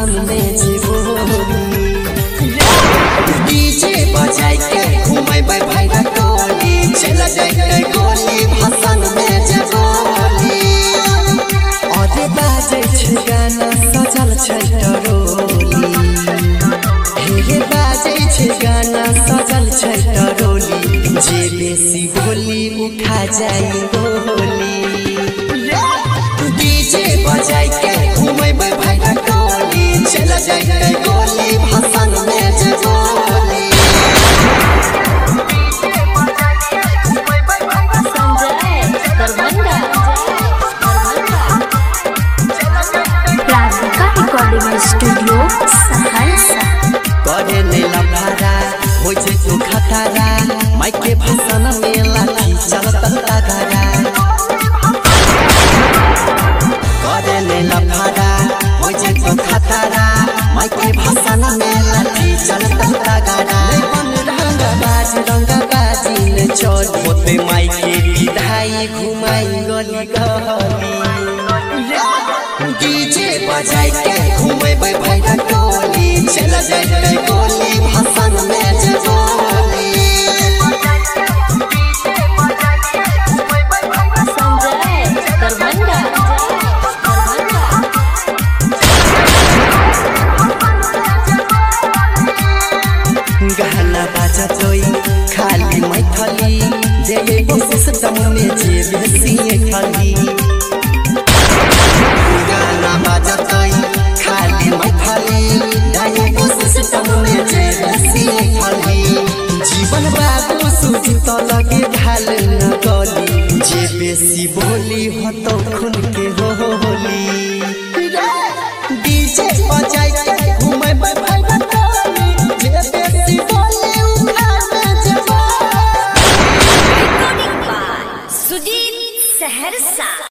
भाषण में जीवोली डीजे बजाई के घुमाइबे भैरा टोली चला जाए गोली भाषण में जीवोली अरे बाजे छै गाना सजल छै टरोली हे बाजे छै गाना सजल छै टरोली जे बेसी गोली उठा जाई गोली डीजे बजाई के घुमाइबे भैरा टोली चला जाए गोली भाषण में जीवोली स्टूडियो सहरसा करे नीला भारा हो जे तू खतरा माइक के भाषण में लाठी चलत तगड़ा करे नीला भारा हो जे तू खतरा माइक के भाषण में लाठी चलत तगड़ा रंग बाजी ने चोर होते माइक के विधाई घुमाई गली गली डीजे बजाई के घुमाइबे भैरा टोली चला जाए गोली भाषण में जीवोली गाना बाजतोई खाली मैथली जे बस में जे बेसी खाली गाना बाजतोई खाली मैथली दाई बस में जे बेसी खाली जीवन बाबू सूझी तो लगे ढाल न गली जे बेसी बोली हो तो खून के होली